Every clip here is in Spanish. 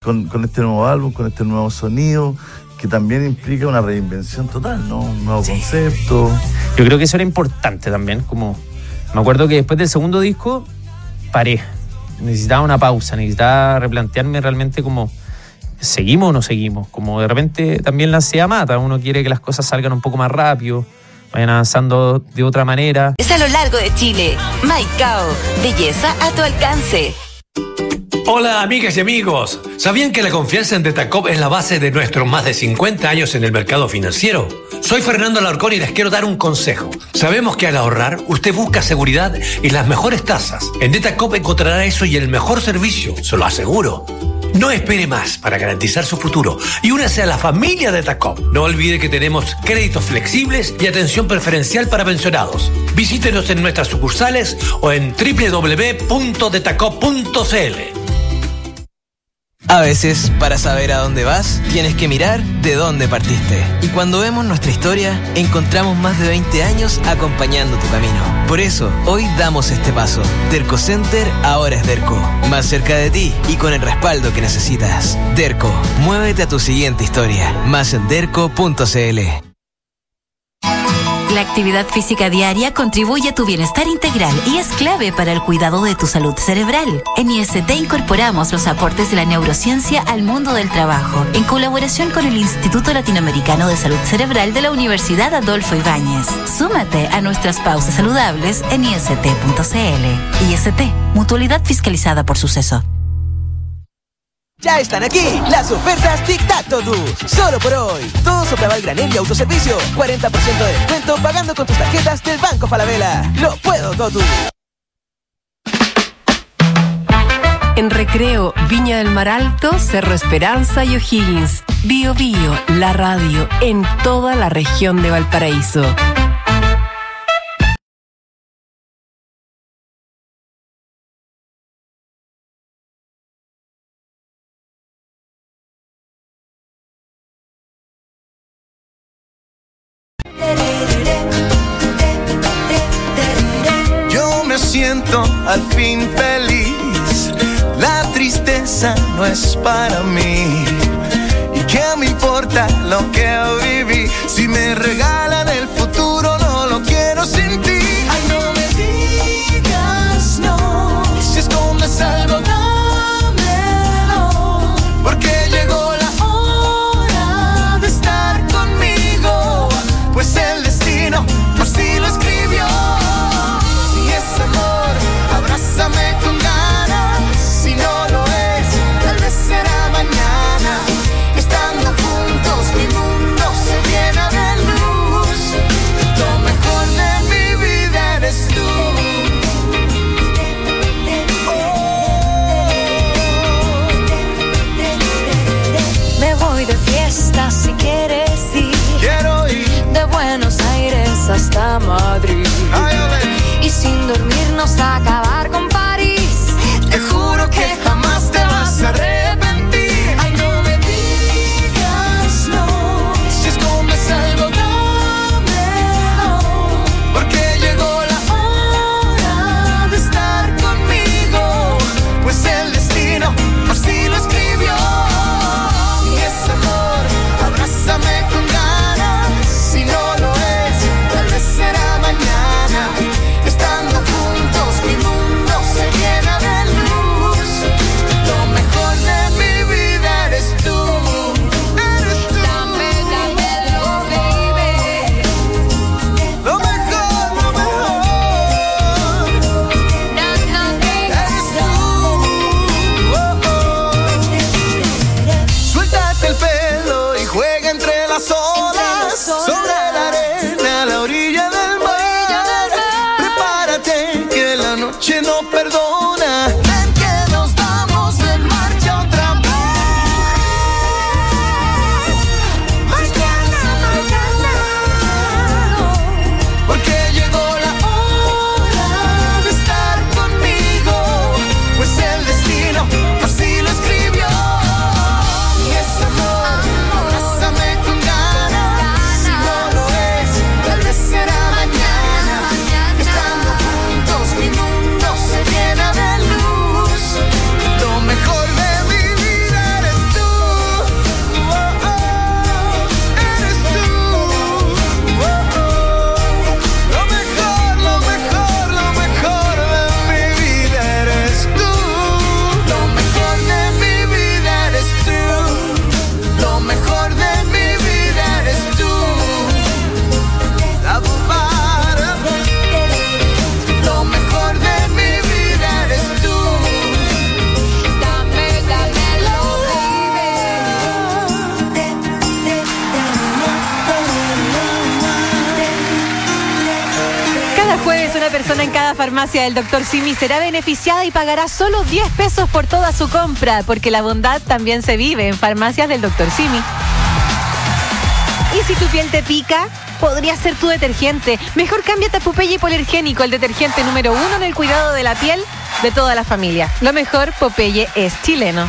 con este nuevo álbum, con este nuevo sonido, que también implica una reinvención total, ¿no? Un nuevo concepto. Yo creo que eso era importante también, como me acuerdo que después del segundo disco paré, necesitaba una pausa, necesitaba replantearme realmente como ¿seguimos o no seguimos? Como de repente también la ansiedad mata, uno quiere que las cosas salgan un poco más rápido, vayan avanzando de otra manera. Es a lo largo de Chile. Maicao, belleza a tu alcance. Hola amigas y amigos, ¿sabían que la confianza en Detacop es la base de nuestros más de 50 años en el mercado financiero? Soy Fernando Alarcón y les quiero dar un consejo. Sabemos que al ahorrar, usted busca seguridad y las mejores tasas. En Detacop encontrará eso y el mejor servicio, se lo aseguro. No espere más para garantizar su futuro y únase a la familia Detacop. No olvide que tenemos créditos flexibles y atención preferencial para pensionados. Visítenos en nuestras sucursales o en www.detacop.cl. A veces, para saber a dónde vas, tienes que mirar de dónde partiste. Y cuando vemos nuestra historia, encontramos más de 20 años acompañando tu camino. Por eso, hoy damos este paso. Derco Center ahora es Derco. Más cerca de ti y con el respaldo que necesitas. Derco, muévete a tu siguiente historia. Más en derco.cl. La actividad física diaria contribuye a tu bienestar integral y es clave para el cuidado de tu salud cerebral. En IST incorporamos los aportes de la neurociencia al mundo del trabajo, en colaboración con el Instituto Latinoamericano de Salud Cerebral de la Universidad Adolfo Ibáñez. Súmate a nuestras pausas saludables en ist.cl. IST, mutualidad fiscalizada por Suceso. Ya están aquí las ofertas Tic Tac Totus. Solo por hoy. Todo soplaba el granel y autoservicio. 40% de descuento pagando con tus tarjetas del Banco Falabella. ¡Lo puedo, Totus! En Recreo, Viña del Mar Alto, Cerro Esperanza y O'Higgins. Bio Bio, la radio en toda la región de Valparaíso. Yo me siento al fin feliz, la tristeza no es para mí. ¿Y qué me importa lo que viví? Si me regalan el futuro no lo quiero sin ti. Ay, no me digas no, si escondes algo dámelo, porque llegó la hora de estar conmigo, pues el destino así lo escribió. Si es amor, abrázame con ganas, si no lo es, tal vez será mañana. Estando juntos mi mundo se llena de luz, lo mejor de mi vida eres tú. Me voy de fiesta si quieres ir. Quiero ir De Buenos Aires hasta Madrid. ay, ole. Y sin dormirnos a acabar con París. Te juro que jamás te vas a arrepentir. Ay, no me digas no, si escondes algo dámelo, porque llegó la hora de estar conmigo, pues el destino así lo escribió. Si es amor, abrázame con ganas, si no lo es, tal vez será mañana. persona en cada farmacia del Dr. Simi será beneficiada y pagará solo 10 pesos por toda su compra, porque la bondad también se vive en farmacias del Dr. Simi. Y si tu piel te pica, podría ser tu detergente. Mejor cámbiate a Popeye Hipoalergénico, el detergente número 1 en el cuidado de la piel de toda la familia. Lo mejor, Popeye es chileno.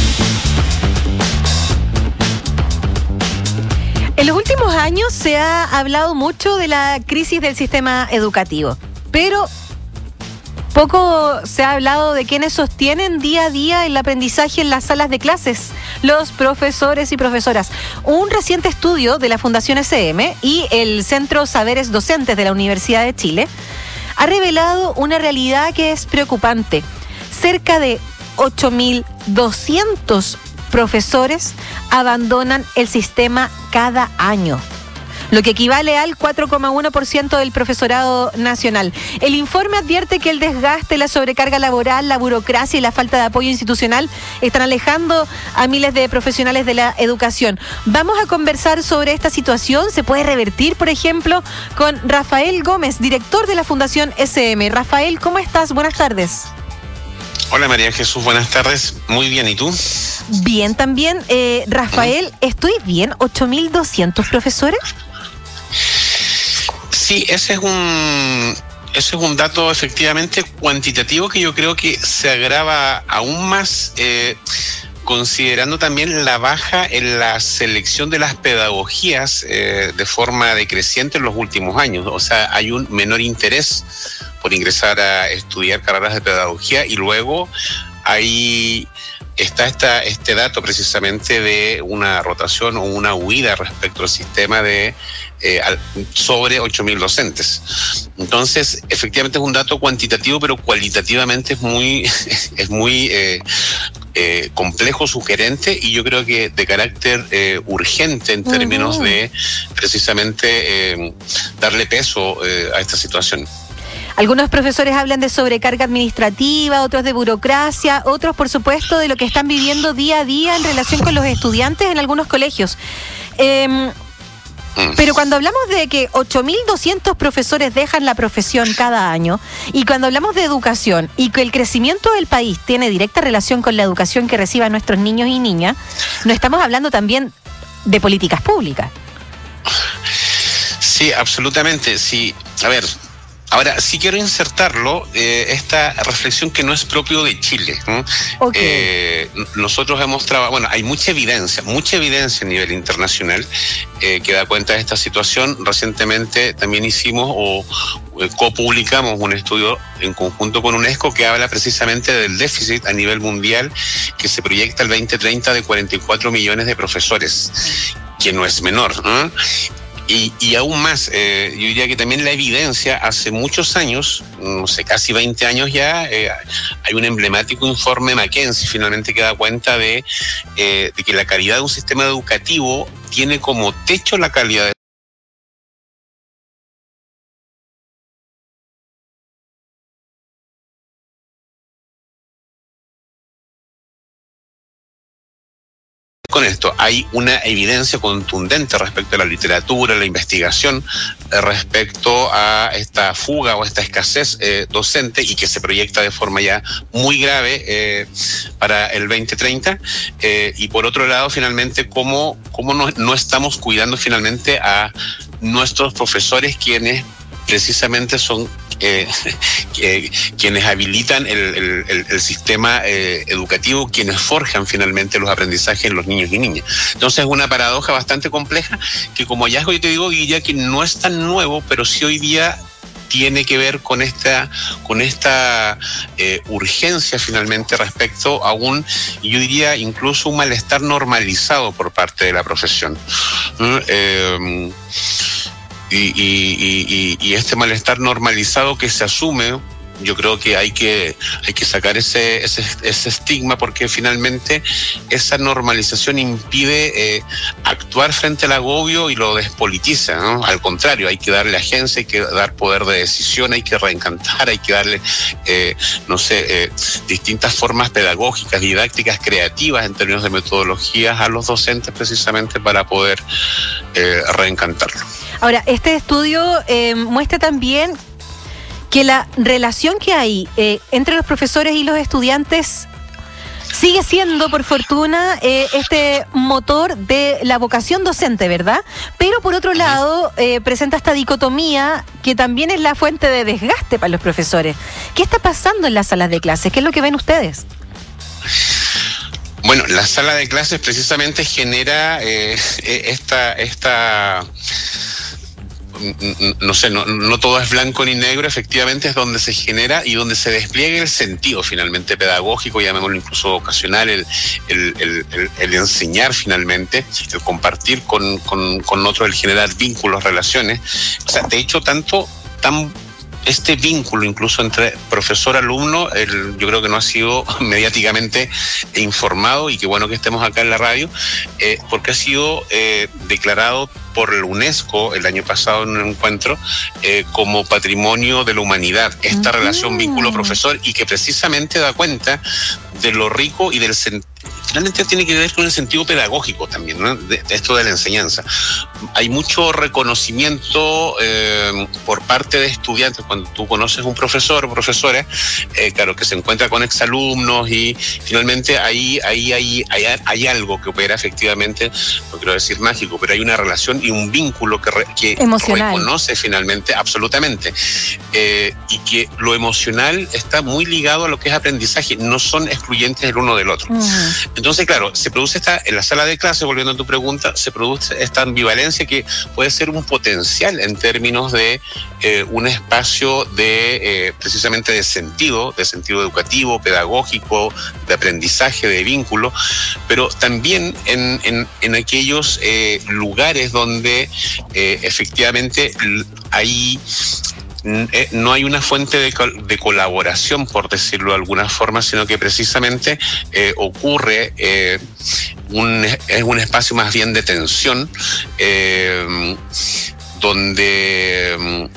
En los últimos años se ha hablado mucho de la crisis del sistema educativo, pero poco se ha hablado de quienes sostienen día a día el aprendizaje en las salas de clases, los profesores y profesoras. Un reciente estudio de la Fundación SM y el Centro Saberes Docentes de la Universidad de Chile ha revelado una realidad que es preocupante. Cerca de 8.200 profesores abandonan el sistema cada año, lo que equivale al 4,1% del profesorado nacional. El informe advierte que el desgaste, la sobrecarga laboral, la burocracia y la falta de apoyo institucional están alejando a miles de profesionales de la educación. Vamos a conversar sobre esta situación. ¿Se puede revertir, por ejemplo, con Rafael Gómez, director de la Fundación SM? Rafael, ¿cómo estás? Buenas tardes. Hola María Jesús, buenas tardes. Muy bien, ¿y tú? Bien también. Rafael, ¿estoy bien? ¿8.200 profesores? Sí, ese es un dato efectivamente cuantitativo que yo creo que se agrava aún más considerando también la baja en la selección de las pedagogías de forma decreciente en los últimos años. O sea, hay un menor interés por ingresar a estudiar carreras de pedagogía y luego ahí está este dato precisamente de una rotación o una huida respecto al sistema de sobre 8.000 docentes. Entonces, efectivamente es un dato cuantitativo, pero cualitativamente es muy complejo, sugerente y yo creo que de carácter urgente en términos de precisamente darle peso a esta situación. Algunos profesores hablan de sobrecarga administrativa, otros de burocracia, otros, por supuesto, de lo que están viviendo día a día en relación con los estudiantes en algunos colegios. Pero cuando hablamos de que 8.200 profesores dejan la profesión cada año, y cuando hablamos de educación y que el crecimiento del país tiene directa relación con la educación que reciban nuestros niños y niñas, no estamos hablando también de políticas públicas. Sí, absolutamente. Sí. A ver, ahora sí quiero insertarlo, esta reflexión que no es propio de Chile. Okay. Nosotros hemos trabajado, bueno, hay mucha evidencia a nivel internacional que da cuenta de esta situación. Recientemente también hicimos o copublicamos un estudio en conjunto con UNESCO que habla precisamente del déficit a nivel mundial que se proyecta al 2030 de 44 millones de profesores, que no es menor, ¿no? Y aún más, yo diría que también la evidencia, hace muchos años, no sé, casi 20 años ya, hay un emblemático informe McKinsey finalmente que da cuenta de que la calidad de un sistema educativo tiene como techo la calidad de con esto. Hay una evidencia contundente respecto a la literatura, la investigación, respecto a esta fuga o esta escasez docente y que se proyecta de forma ya muy grave para el 2030. Y por otro lado, finalmente, cómo no estamos cuidando finalmente a nuestros profesores, quienes precisamente son quienes habilitan el sistema educativo, quienes forjan finalmente los aprendizajes en los niños y niñas. Entonces es una paradoja bastante compleja que, como hallazgo, yo te digo, Guilla, que no es tan nuevo, pero sí hoy día tiene que ver con esta urgencia finalmente respecto a yo diría incluso un malestar normalizado por parte de la profesión. Y este malestar normalizado que se asume, yo creo que hay que sacar ese estigma, porque finalmente esa normalización impide actuar frente al agobio y lo despolitiza, ¿no? Al contrario, hay que darle agencia, hay que dar poder de decisión, hay que reencantar, hay que darle distintas formas pedagógicas, didácticas, creativas en términos de metodologías a los docentes, precisamente para poder reencantarlo. Ahora, este estudio muestra también que la relación que hay entre los profesores y los estudiantes sigue siendo, por fortuna, este motor de la vocación docente, ¿verdad? Pero por otro lado, presenta esta dicotomía que también es la fuente de desgaste para los profesores. ¿Qué está pasando en las salas de clases? ¿Qué es lo que ven ustedes? Bueno, la sala de clases precisamente genera no todo es blanco ni negro, efectivamente es donde se genera y donde se despliega el sentido finalmente pedagógico, llamémoslo incluso vocacional, el enseñar finalmente, el compartir con otros, el generar vínculos, relaciones. O sea, de hecho, este vínculo incluso entre profesor-alumno, yo creo que no ha sido mediáticamente informado, y qué bueno que estemos acá en la radio, porque ha sido declarado por la UNESCO el año pasado en un encuentro como patrimonio de la humanidad, esta relación vínculo-profesor, y que precisamente da cuenta de lo rico y del sentido. Finalmente tiene que ver con el sentido pedagógico también, ¿no? de esto de la enseñanza. Hay mucho reconocimiento por parte de estudiantes cuando tú conoces un profesor o profesora, claro, que se encuentra con exalumnos, y finalmente ahí hay algo que opera efectivamente, no quiero decir mágico, pero hay una relación y un vínculo que emocional reconoce finalmente, absolutamente, y que lo emocional está muy ligado a lo que es aprendizaje, no son excluyentes el uno del otro. Entonces, claro, se produce en la sala de clase, volviendo a tu pregunta, se produce esta ambivalencia que puede ser un potencial en términos de un espacio de precisamente de sentido educativo, pedagógico, de aprendizaje, de vínculo, pero también en aquellos lugares donde efectivamente no hay una fuente de colaboración, por decirlo de alguna forma, sino que precisamente ocurre es un espacio más bien de tensión, donde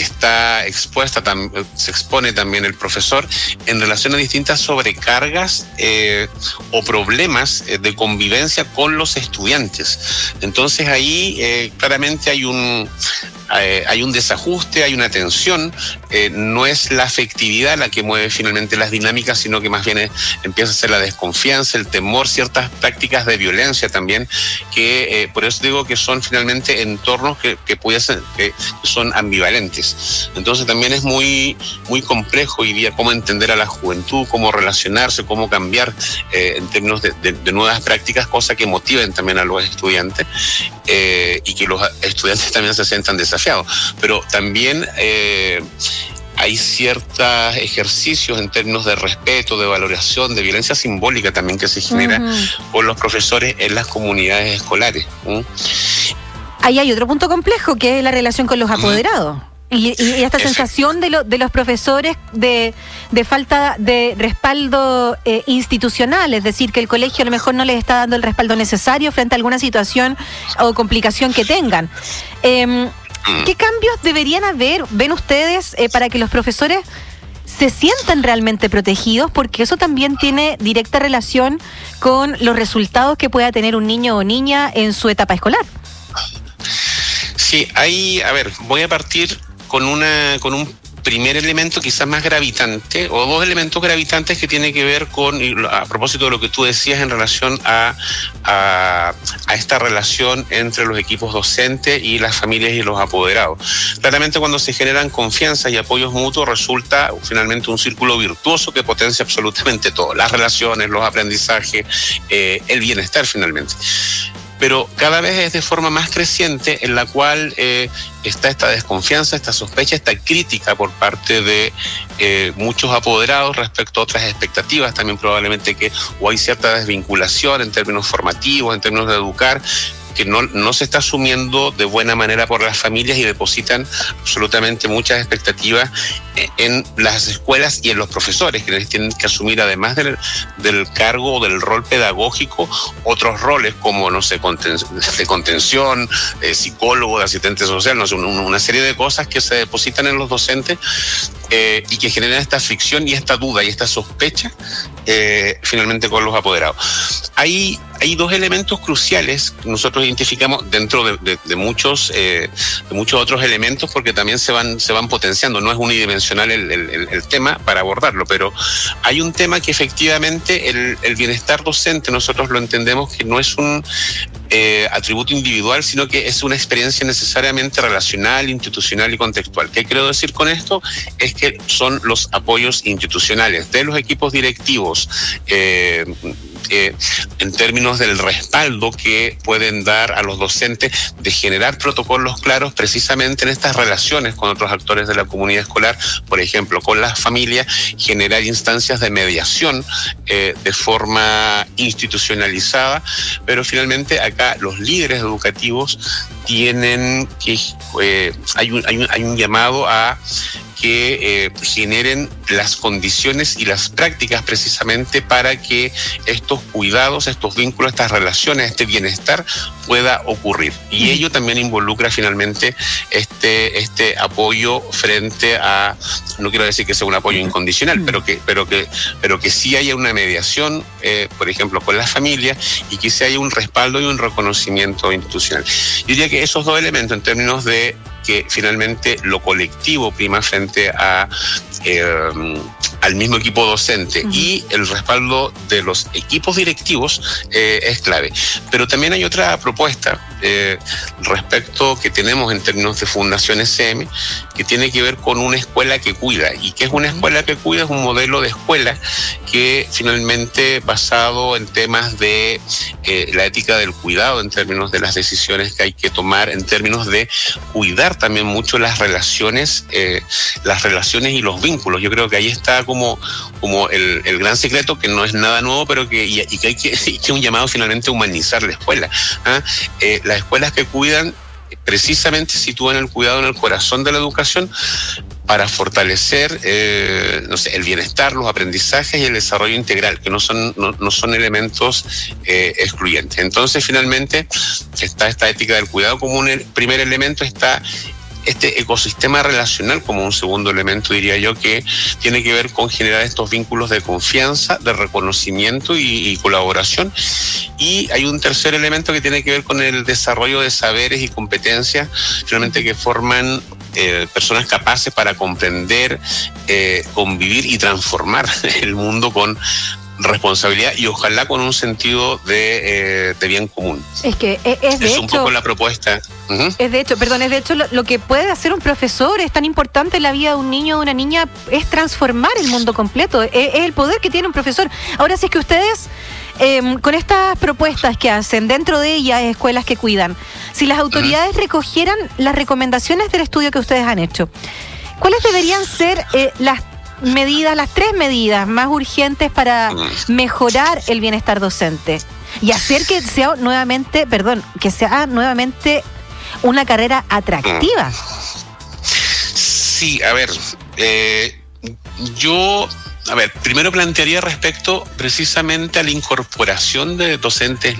se expone también el profesor en relación a distintas sobrecargas o problemas de convivencia con los estudiantes. Entonces ahí claramente hay un desajuste, hay una tensión, no es la afectividad la que mueve finalmente las dinámicas, sino que más bien empieza a ser la desconfianza, el temor, ciertas prácticas de violencia también, que por eso digo que son finalmente entornos que son ambivalentes. Entonces también es muy, muy complejo hoy día cómo entender a la juventud, cómo relacionarse, cómo cambiar en términos de nuevas prácticas, cosas que motiven también a los estudiantes y que los estudiantes también se sientan desafiados. Pero también hay ciertos ejercicios en términos de respeto, de valoración, de violencia simbólica también que se genera por los profesores en las comunidades escolares. Ahí hay otro punto complejo, que es la relación con los apoderados. Y esta sensación de los profesores de falta de respaldo institucional, es decir, que el colegio a lo mejor no les está dando el respaldo necesario frente a alguna situación o complicación que tengan. ¿Qué cambios deberían haber, ven ustedes, para que los profesores se sientan realmente protegidos? Porque eso también tiene directa relación con los resultados que pueda tener un niño o niña en su etapa escolar. Sí, voy a partir con un primer elemento quizás más gravitante, o dos elementos gravitantes que tienen que ver con, a propósito de lo que tú decías en relación a esta relación entre los equipos docentes y las familias y los apoderados. Claramente cuando se generan confianza y apoyos mutuos resulta finalmente un círculo virtuoso que potencia absolutamente todo, las relaciones, los aprendizajes, el bienestar finalmente. Pero cada vez es de forma más creciente en la cual está esta desconfianza, esta sospecha, esta crítica por parte de muchos apoderados respecto a otras expectativas, también probablemente o hay cierta desvinculación en términos formativos, en términos de educar, que no se está asumiendo de buena manera por las familias y depositan absolutamente muchas expectativas en las escuelas y en los profesores, que tienen que asumir, además del cargo o del rol pedagógico, otros roles como, no sé, de contención, psicólogo, de asistente social, no sé, una serie de cosas que se depositan en los docentes y que generan esta fricción y esta duda y esta sospecha finalmente con los apoderados. Hay dos elementos cruciales que nosotros identificamos dentro de muchos otros elementos, porque también se van potenciando. No es unidimensional el tema para abordarlo, pero hay un tema que efectivamente el bienestar docente nosotros lo entendemos que no es un atributo individual, sino que es una experiencia necesariamente relacional, institucional y contextual. ¿Qué quiero decir con esto? Es que son los apoyos institucionales de los equipos directivos, en términos del respaldo que pueden dar a los docentes de generar protocolos claros precisamente en estas relaciones con otros actores de la comunidad escolar, por ejemplo, con las familias, generar instancias de mediación de forma institucionalizada, pero finalmente acá los líderes educativos tienen que, hay un llamado a que generen las condiciones y las prácticas precisamente para que estos cuidados, estos vínculos, estas relaciones, este bienestar pueda ocurrir. Y ello también involucra finalmente este apoyo frente a, no quiero decir que sea un apoyo incondicional, pero que sí haya una mediación, por ejemplo, con las familias, y que sí haya un respaldo y un reconocimiento institucional. Yo diría que esos dos elementos, en términos de que finalmente lo colectivo prima frente al mismo equipo docente y el respaldo de los equipos directivos es clave. Pero también hay otra propuesta respecto que tenemos en términos de Fundación SM, que tiene que ver con una escuela que cuida. ¿Y qué es una escuela que cuida? Es un modelo de escuela que finalmente basado en temas de la ética del cuidado, en términos de las decisiones que hay que tomar, en términos de cuidar también mucho las relaciones y los vínculos. Yo creo que ahí está como el gran secreto, que no es nada nuevo, pero que hay que un llamado finalmente a humanizar la escuela. Las escuelas que cuidan precisamente sitúan el cuidado en el corazón de la educación para fortalecer el bienestar, los aprendizajes y el desarrollo integral, que no son elementos excluyentes. Entonces, finalmente, está esta ética del cuidado como un primer elemento, está este ecosistema relacional como un segundo elemento, diría yo, que tiene que ver con generar estos vínculos de confianza, de reconocimiento y colaboración. Y hay un tercer elemento que tiene que ver con el desarrollo de saberes y competencias, finalmente, que forman personas capaces para comprender, convivir y transformar el mundo con responsabilidad y ojalá con un sentido de bien común. Es que es un poco la propuesta. Es de hecho lo que puede hacer un profesor, es tan importante en la vida de un niño o de una niña, es transformar el mundo completo, es el poder que tiene un profesor. Ahora, si es que ustedes con estas propuestas que hacen, dentro de ellas escuelas que cuidan, si las autoridades recogieran las recomendaciones del estudio que ustedes han hecho, ¿cuáles deberían ser las tres medidas más urgentes para mejorar el bienestar docente y hacer que sea nuevamente una carrera atractiva? Sí, a ver, primero plantearía respecto precisamente a la incorporación de docentes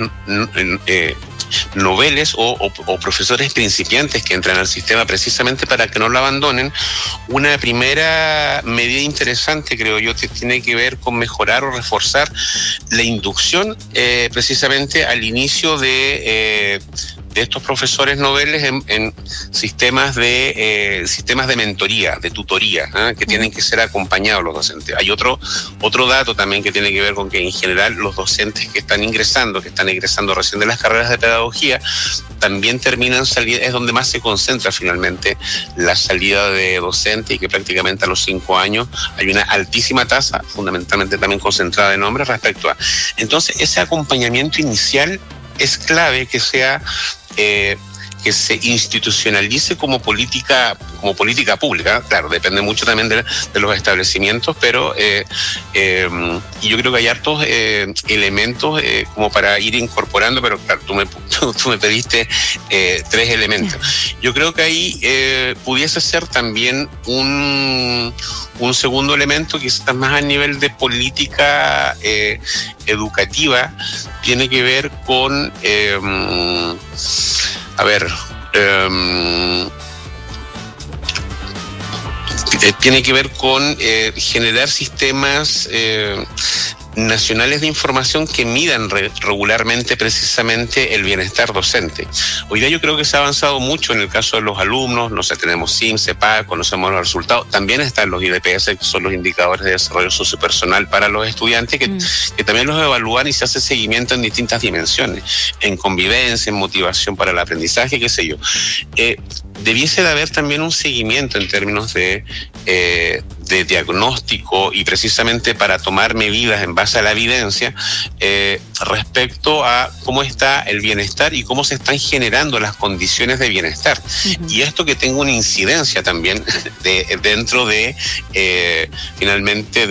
noveles o profesores principiantes que entran al sistema, precisamente para que no lo abandonen. Una primera medida interesante, creo yo, que tiene que ver con mejorar o reforzar la inducción precisamente al inicio de estos profesores noveles en sistemas de mentoría, de tutoría, que tienen que ser acompañados los docentes. Hay otro dato también que tiene que ver con que en general los docentes que están egresando recién de las carreras de pedagogía, también terminan salida, es donde más se concentra finalmente la salida de docente, y que prácticamente a los 5 años hay una altísima tasa, fundamentalmente también concentrada en hombres, respecto a. Entonces, ese acompañamiento inicial es clave que sea que se institucionalice como política pública. Claro, depende mucho también de los establecimientos, pero y yo creo que hay hartos elementos como para ir incorporando, pero claro, tú me pediste 3 elementos. Yo creo que ahí pudiese ser también un segundo elemento, quizás más a nivel de política educativa, tiene que ver con tiene que ver con generar sistemas nacionales de información que midan regularmente precisamente el bienestar docente. Hoy día yo creo que se ha avanzado mucho en el caso de los alumnos, no sé, tenemos SIMS, CEPAC, conocemos los resultados, también están los IDPS, que son los indicadores de desarrollo sociopersonal para los estudiantes, que también los evalúan y se hace seguimiento en distintas dimensiones, en convivencia, en motivación para el aprendizaje, qué sé yo. Debiese de haber también un seguimiento en términos de diagnóstico y precisamente para tomar medidas en base a la evidencia respecto a cómo está el bienestar y cómo se están generando las condiciones de bienestar. Y esto que tenga una incidencia también dentro de, finalmente,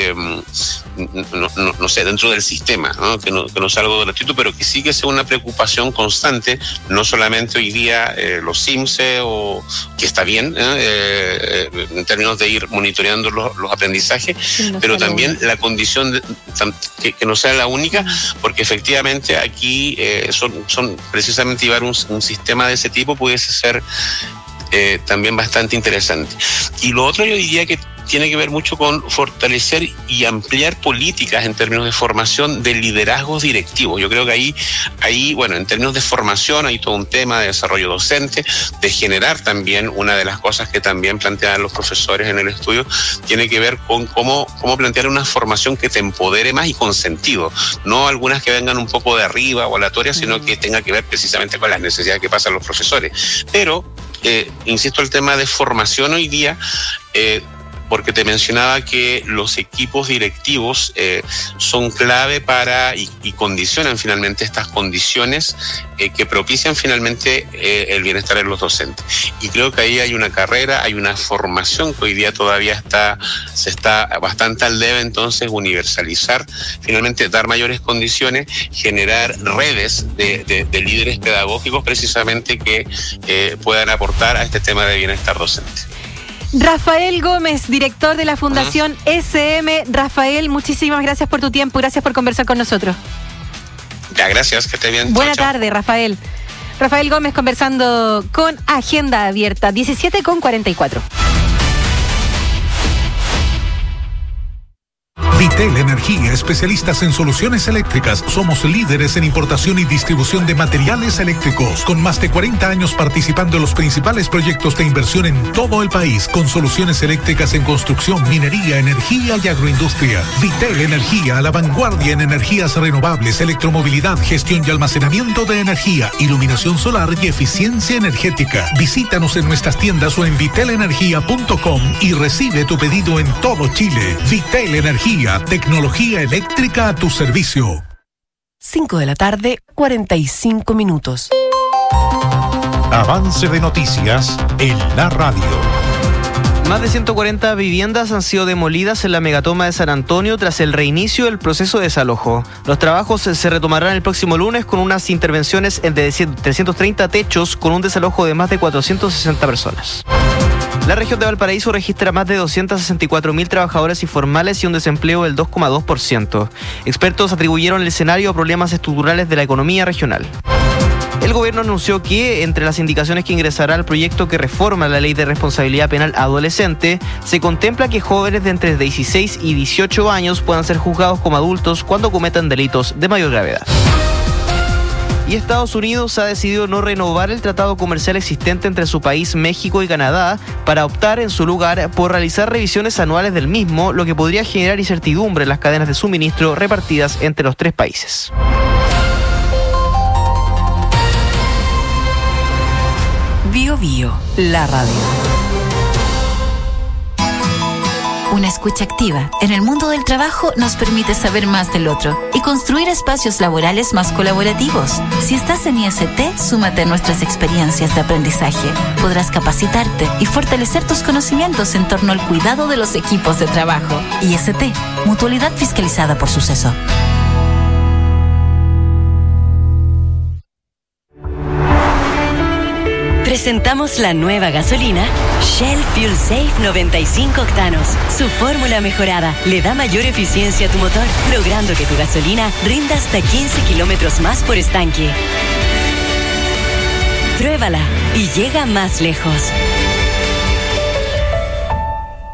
no sé, dentro del sistema, ¿no? Que no sea algo gratuito, pero que sí que sea una preocupación constante, no solamente hoy día los SIMSE, o que está bien en términos de ir monitoreando los aprendizajes, pero también la condición que no sea la única, porque efectivamente aquí son precisamente llevar un sistema de ese tipo pudiese ser también bastante interesante. Y lo otro yo diría que tiene que ver mucho con fortalecer y ampliar políticas en términos de formación de liderazgos directivos. Yo creo que ahí, bueno, en términos de formación hay todo un tema de desarrollo docente, de generar también una de las cosas que también plantean los profesores en el estudio, tiene que ver con cómo plantear una formación que te empodere más y con sentido, no algunas que vengan un poco de arriba o aleatorias, sino que tenga que ver precisamente con las necesidades que pasan los profesores. Pero, insisto, el tema de formación hoy día, porque te mencionaba que los equipos directivos son clave para y condicionan finalmente estas condiciones que propician finalmente el bienestar de los docentes. Y creo que ahí hay una carrera, hay una formación que hoy día todavía se está bastante al debe, entonces universalizar, finalmente dar mayores condiciones, generar redes de líderes pedagógicos precisamente que puedan aportar a este tema de bienestar docente. Rafael Gómez, director de la Fundación SM. Rafael, muchísimas gracias por tu tiempo, gracias por conversar con nosotros. Ya, gracias, que esté bien. Buena tarde, Rafael. Rafael Gómez conversando con Agenda Abierta, 17:44. Vitel Energía, especialistas en soluciones eléctricas. Somos líderes en importación y distribución de materiales eléctricos, con más de 40 años participando en los principales proyectos de inversión en todo el país, con soluciones eléctricas en construcción, minería, energía y agroindustria. Vitel Energía, a la vanguardia en energías renovables, electromovilidad, gestión y almacenamiento de energía, iluminación solar y eficiencia energética. Visítanos en nuestras tiendas o en vitelenergia.com y recibe tu pedido en todo Chile. Vitel Energía, tecnología eléctrica a tu servicio. 5:45 p.m. Avance de noticias en la radio. Más de 140 viviendas han sido demolidas en la megatoma de San Antonio tras el reinicio del proceso de desalojo. Los trabajos se retomarán el próximo lunes con unas intervenciones de 330 techos con un desalojo de más de 460 personas. La región de Valparaíso registra más de 264.000 trabajadores informales y un desempleo del 2,2%. Expertos atribuyeron el escenario a problemas estructurales de la economía regional. El gobierno anunció que, entre las indicaciones que ingresará al proyecto que reforma la ley de responsabilidad penal adolescente, se contempla que jóvenes de entre 16 y 18 años puedan ser juzgados como adultos cuando cometan delitos de mayor gravedad. Y Estados Unidos ha decidido no renovar el tratado comercial existente entre su país, México y Canadá, para optar en su lugar por realizar revisiones anuales del mismo, lo que podría generar incertidumbre en las cadenas de suministro repartidas entre los tres países. Bio Bio, la radio. Una escucha activa en el mundo del trabajo nos permite saber más del otro y construir espacios laborales más colaborativos. Si estás en IST, súmate a nuestras experiencias de aprendizaje. Podrás capacitarte y fortalecer tus conocimientos en torno al cuidado de los equipos de trabajo. IST, mutualidad fiscalizada por Suceso. Presentamos la nueva gasolina Shell Fuel Safe 95 octanos. Su fórmula mejorada le da mayor eficiencia a tu motor, logrando que tu gasolina rinda hasta 15 kilómetros más por estanque. Pruébala y llega más lejos.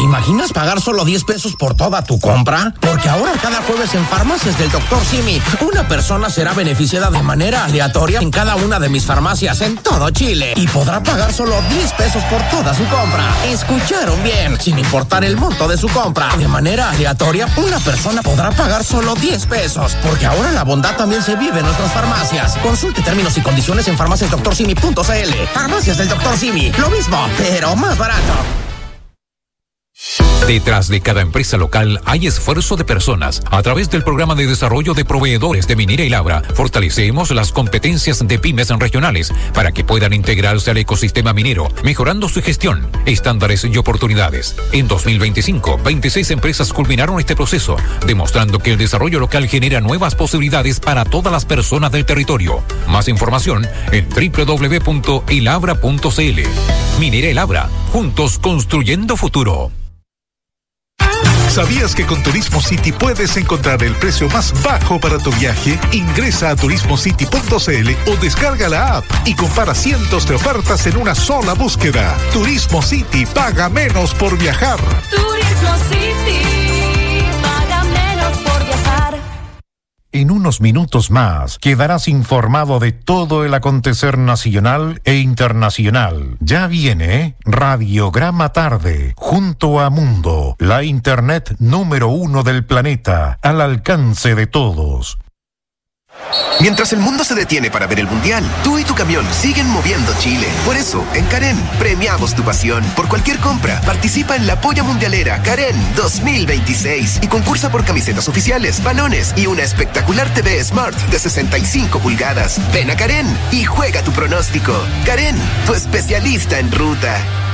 imaginas pagar solo 10 pesos por toda tu compra? Porque ahora cada jueves en Farmacias del Dr. Simi, una persona será beneficiada de manera aleatoria en cada una de mis farmacias en todo Chile y podrá pagar solo 10 pesos por toda su compra. ¿Escucharon bien? Sin importar el monto de su compra. De manera aleatoria, una persona podrá pagar solo 10 pesos. Porque ahora la bondad también se vive en nuestras farmacias. Consulte términos y condiciones en farmaciasdoctorsimi.cl. Farmacias del Dr. Simi. Lo mismo, pero más barato. Detrás de cada empresa local hay esfuerzo de personas. A través del programa de desarrollo de proveedores de Minera y Labra, fortalecemos las competencias de pymes regionales para que puedan integrarse al ecosistema minero, mejorando su gestión, estándares y oportunidades. En 2025, 26 empresas culminaron este proceso, demostrando que el desarrollo local genera nuevas posibilidades para todas las personas del territorio. Más información en www.elabra.cl. Minera y Labra, juntos construyendo futuro. ¿Sabías que con Turismo City puedes encontrar el precio más bajo para tu viaje? Ingresa a turismocity.cl o descarga la app y compara cientos de ofertas en una sola búsqueda. Turismo City, paga menos por viajar. Turismo City, paga menos por viajar. En unos minutos más quedarás informado de todo el acontecer nacional e internacional. Ya viene Radiograma Tarde, junto a Mundo, la internet número 1 del planeta, al alcance de todos. Mientras el mundo se detiene para ver el mundial, tú y tu camión siguen moviendo Chile. Por eso, en Karen, premiamos tu pasión. Por cualquier compra, participa en la Polla Mundialera Karen 2026 y concursa por camisetas oficiales, balones y una espectacular TV Smart de 65 pulgadas. Ven a Karen y juega tu pronóstico. Karen, tu especialista en ruta.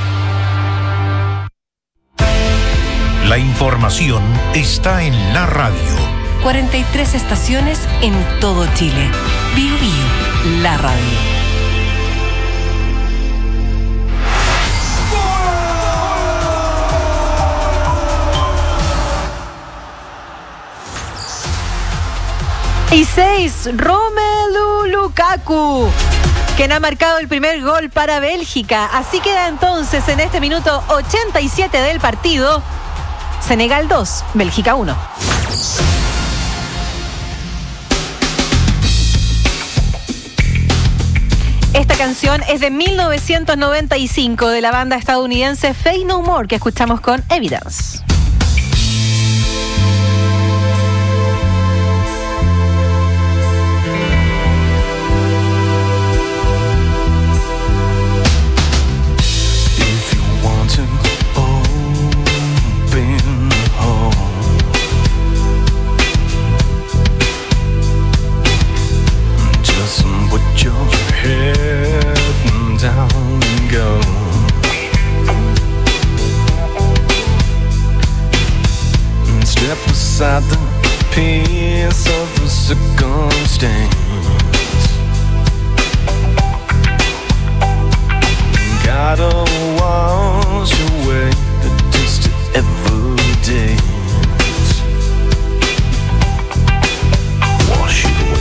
La información está en la radio. 43 estaciones en todo Chile. Bio Bio, la radio. Y 6, Romelu Lukaku, quien ha marcado el primer gol para Bélgica. Así queda entonces en este minuto 87 del partido. Senegal 2, Bélgica 1. Esta canción es de 1995 de la banda estadounidense Faith No More, que escuchamos con Evidence. Down and go. And step aside the peace of the circumstance. Gotta wash away the dust of evidence. Wash it away.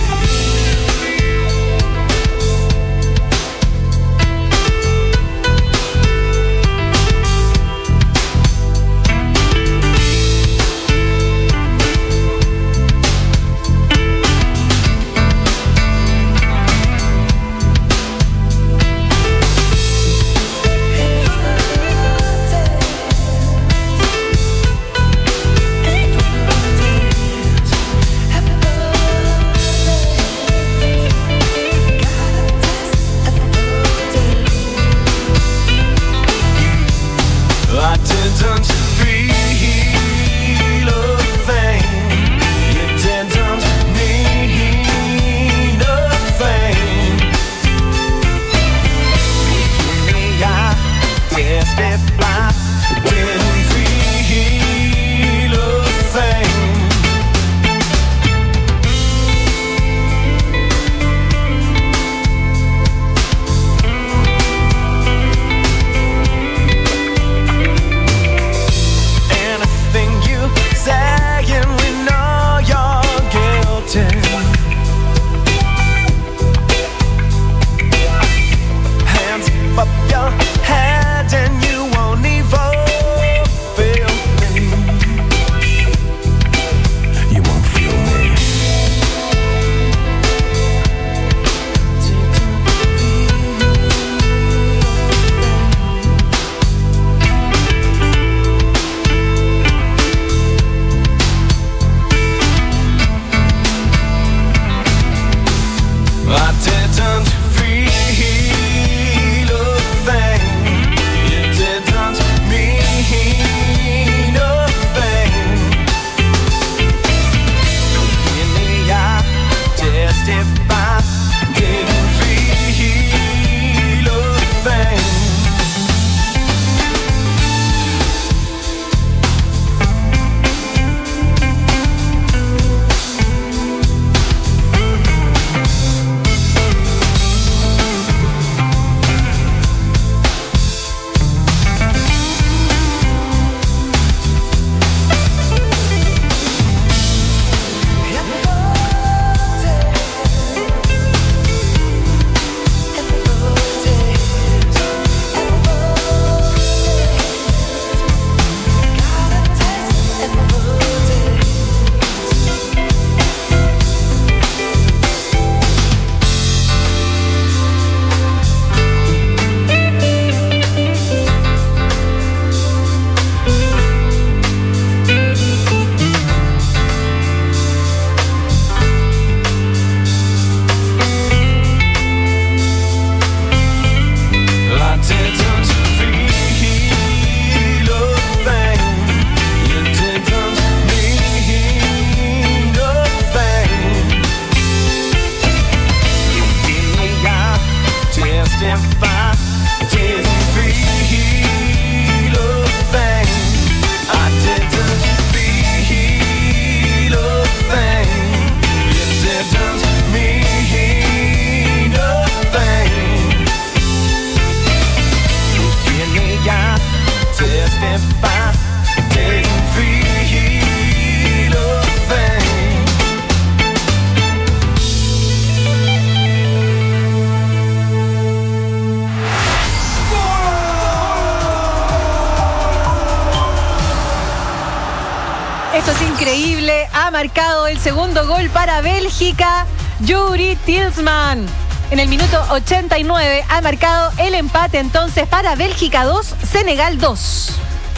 ha marcado el segundo gol para Bélgica. Yuri Tillman. En el minuto 89 ha marcado el empate entonces para Bélgica 2, Senegal 2.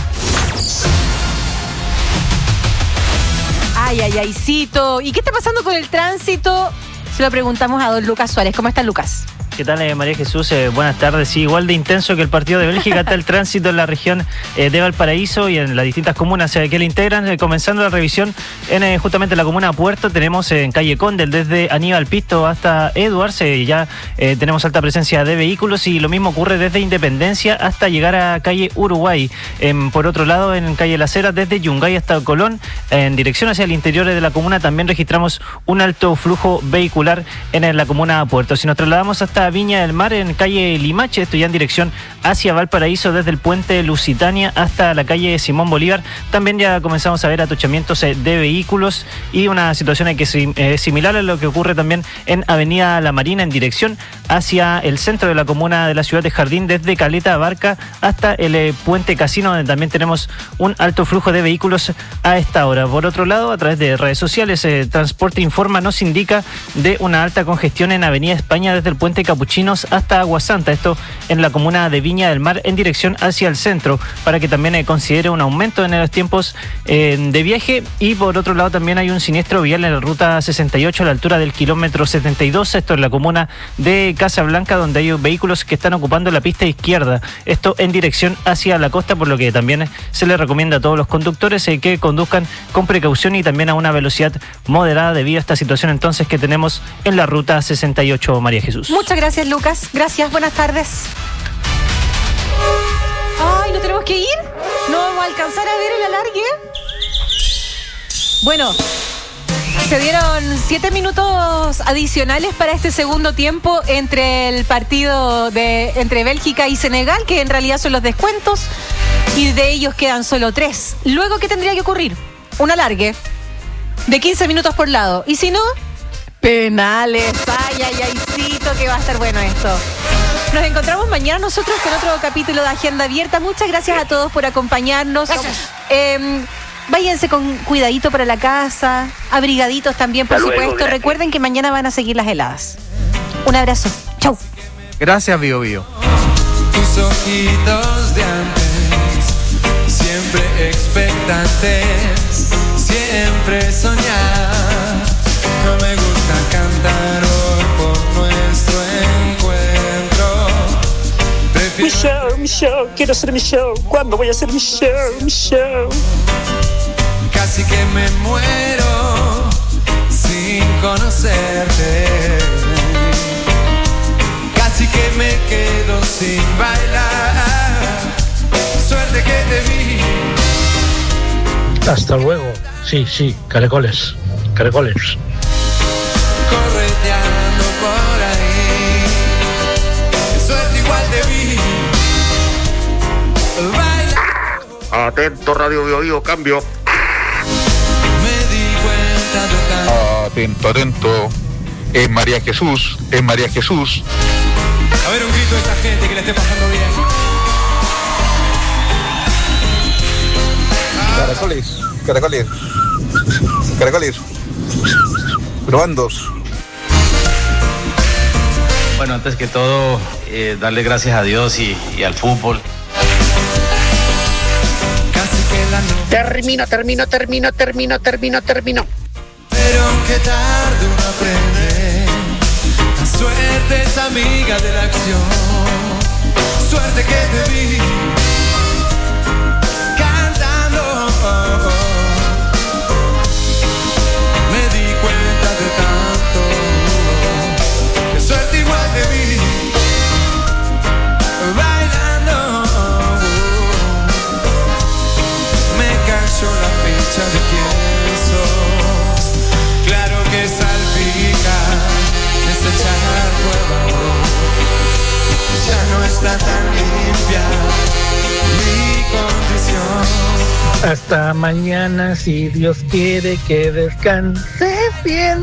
Ay, Cito. ¿Y qué está pasando con el tránsito? Se lo preguntamos a don Lucas Suárez. ¿Cómo está Lucas? ¿Qué tal, María Jesús? Buenas tardes. Sí, igual de intenso que el partido de Bélgica está el tránsito en la región de Valparaíso y en las distintas comunas que le integran. Comenzando la revisión en justamente la comuna Puerto, tenemos en calle Condel desde Aníbal Pisto hasta Edwards. Ya tenemos alta presencia de vehículos y lo mismo ocurre desde Independencia hasta llegar a calle Uruguay. Por otro lado, en calle Las Heras, desde Yungay hasta Colón, en dirección hacia el interior de la comuna, también registramos un alto flujo vehicular en la comuna Puerto. Si nos trasladamos hasta Viña del Mar, en calle Limache, esto ya en dirección hacia Valparaíso, desde el puente Lusitania hasta la calle Simón Bolívar, también ya comenzamos a ver atochamientos de vehículos y una situación que es similar a lo que ocurre también en avenida La Marina, en dirección hacia el centro de la comuna de la ciudad de Jardín, desde Caleta Barca hasta el puente Casino, donde también tenemos un alto flujo de vehículos a esta hora. Por otro lado, a través de redes sociales, Transporte Informa nos indica de una alta congestión en avenida España, desde el puente Capuchinos hasta Agua Santa, esto en la comuna de Viña del Mar, en dirección hacia el centro, para que también considere un aumento en los tiempos de viaje. Y por otro lado también hay un siniestro vial en la ruta 68 a la altura del kilómetro 72, esto en la comuna de Casablanca, donde hay vehículos que están ocupando la pista izquierda, esto en dirección hacia la costa, por lo que también se les recomienda a todos los conductores que conduzcan con precaución y también a una velocidad moderada debido a esta situación entonces que tenemos en la ruta 68, María Jesús. Muchas gracias, Lucas. Gracias, buenas tardes. Ay, ¿no tenemos que ir? ¿No vamos a alcanzar a ver el alargue? Bueno, se dieron 7 minutos adicionales para este segundo tiempo entre el partido entre Bélgica y Senegal, que en realidad son los descuentos, y de ellos quedan solo 3. Luego, ¿qué tendría que ocurrir? Un alargue de 15 minutos por lado. Y si no, penales. Cito, que va a estar bueno esto. Nos encontramos mañana nosotros con otro capítulo de Agenda Abierta. Muchas gracias a todos por acompañarnos. Váyanse con cuidadito para la casa, abrigaditos también, por supuesto. Recuerden que mañana van a seguir las heladas. Un abrazo. Chau. Gracias, Bio Bio. Tus ojitos de antes, siempre expectantes, siempre soñar. No me gusta cantar hoy por nuestro encuentro. Mi show, quiero hacer mi show. ¿Cuándo voy a hacer mi show? Casi que me muero sin conocerte. Casi que me quedo sin bailar. Suerte que te vi. Hasta luego. Sí, caracoles. Correteando por ahí. Suerte igual te vi. Baila. Atento, Radio Bio Bio, cambio. Me di cuenta de tanto. Atento. Es María Jesús. A ver, un grito de esa gente que le esté pasando bien. Caracoles. Probando. Bueno, antes que todo, darle gracias a Dios y al fútbol. Termino. Pero aunque tarde uno aprende, la suerte es amiga de la acción. Suerte que te vi cantando. Me di cuenta de tanto, que suerte igual te vi bailando. Me cayó la ficha de quién sos. Claro que salpica desechar nuevo. Ya no está tan limpia mi condición. Hasta mañana, si Dios quiere que descanses bien.